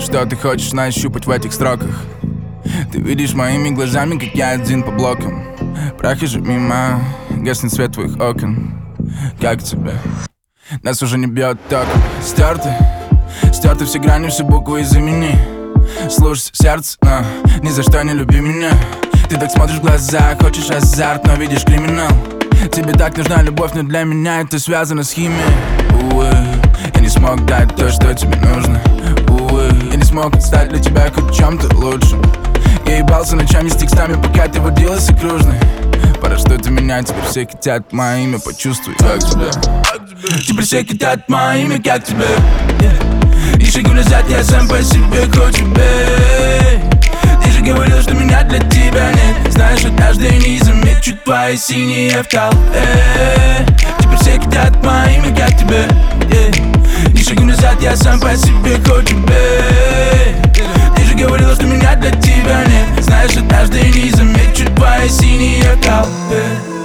что ты хочешь нащупать в этих строках. Ты видишь моими глазами, как я один по блокам. Прохожу мимо, гаснет свет твоих окон. Как тебе? Нас уже не бьет током. Стерты все грани, все буквы из имени. Слушай сердце, но ни за что не люби меня. Ты так смотришь в глаза, хочешь азарт, но видишь криминал. Тебе так нужна любовь, но для меня это связано с химией. Увы, я не смог дать то, что тебе нужно. Увы, я не смог стать для тебя хоть чем-то лучшим. Я ебался ночами с текстами, пока ты водилась окружной. Пора что-то менять, теперь все хотят мое имя, почувствуй, как тебе. Теперь все хотят мое имя, как тебе. И шагу назад я сам по себе хочу быть. Ты же говорил, что меня для тебя нет. Знаешь, однажды не замечу твои синие в толпе. Теперь все хотят мое имя, как тебе. И шагу назад я сам по себе хочу быть. Ты же говорил, что меня для тебя нет. Знаешь, однажды не замечу твои синие в толпе.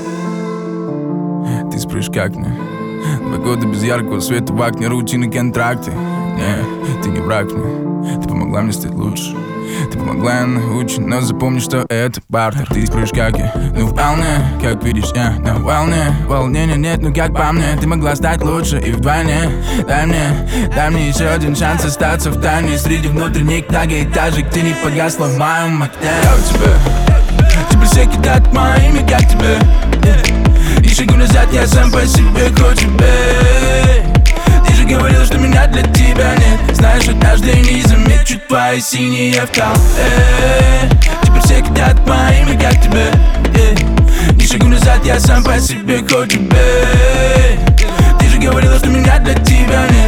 Ты спрашиваешь, как мне? 2 года без яркого света в окне, рутины, контракты. Не, ты не враг мне. Ты помогла мне стать лучше. Ты помогла, я научен, но запомни, что это бартер. Ты спрашиваешь, как я? Ну вполне, как видишь, я на волне. Волнения нет, ну как по мне. Ты могла стать лучше и вдвойне. Дай мне еще один шанс остаться в тайне. Среди внутренних многоэтажек ты не погасла в моем окне. Как тебе? Теперь все кидают мое имя, как тебе. И шагу назад я сам по себе хочу быть. Ты же говорил, что меня для тебя нет. Знаешь, однажды не замечу твои синие в толпе. Теперь все хотят мое имя, как тебе. И шагу назад я сам по себе хочу быть. Ты же говорил, что меня для тебя нет.